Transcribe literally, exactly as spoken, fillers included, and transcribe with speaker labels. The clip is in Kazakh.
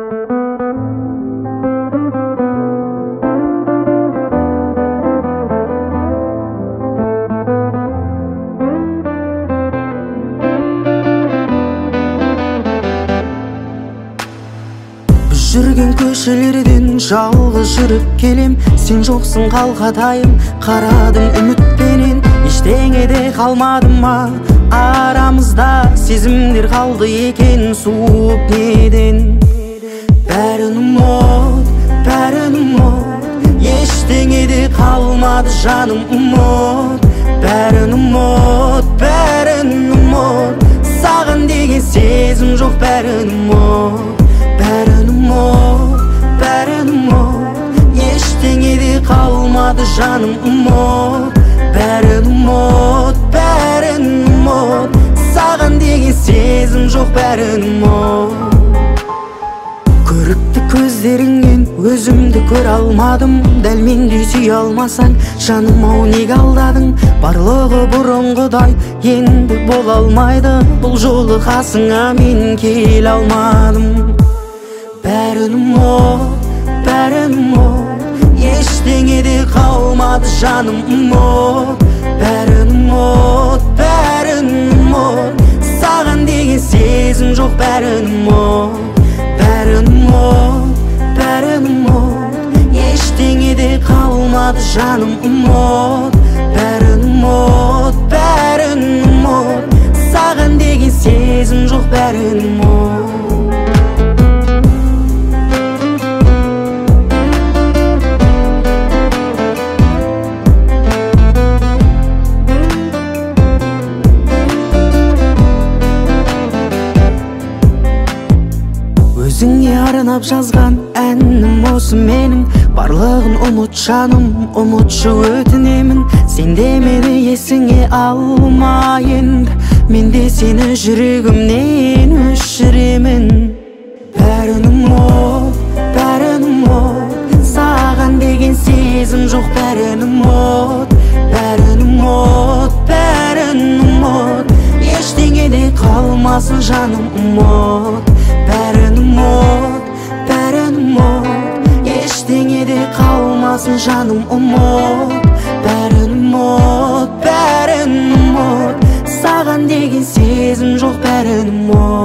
Speaker 1: Жүрген көшелерден жалғыз жүріп келем, сен жоқсың қалқатайым, қарадым үмітпенен, ештеңе де қалмады ма арамызда, сезімдер қалды екен суып неден. Бәрін ұмыт, бәрін ұмыт, ештеңе де қалмады жаным, ұмыт. Бәрін ұмыт, бәрін ұмыт, саған деген сезім жоқ, бәрін ұмыт. Бәрін ұмыт, бәрін ұмыт, ештеңе де қалмады жаным, ұмыт. Бәрін ұмыт, бәрін ұмыт, саған деген сезім жоқ, бәрін ұмыт. Көрікті көздеріңнен өзімді көре алмадым, дәл мендей сүйе алмасаң жаным-ау неге алдадың? Барлығы бұрынғыдай енді бола алмайды, бұл жолы қасыңа мен келе алмадым. Бәрін ұмыт, бәрін ұмыт, ештеңе де қалмады жаным, ұмыт. Бәрін ұмыт, бәрін ұмыт, саған деген сезім жоқ, бәрін ұмыт. Бәрін ұмыт, бәрін ұмыт, ештеңе де қалмады жаным, ұмыт. Бәрін ұмыт, бәрін ұмыт, саған деген сезім жоқ, бәрін ұмыт. Өзіңе арнап жазған әнім осы менің, барлығын ұмыт жаным, ұмытшы өтінемін. Сен де мені есіңе алма енді, мен де сені жүрегімнен өшіремін. Бәрін ұмыт, бәрін ұмыт, саған деген сезім жоқ, бәрін ұмыт. Бәрін ұмыт, бәрін ұмыт, ештеңе де қалмасын жаным, ұмыт. Бәрін ұмыт, бәрін ұмыт, ештеңе де қалмасын жаным, ұмыт. Бәрін ұмыт, бәрін ұмыт, саған деген сезім жоқ, бәрін ұмыт.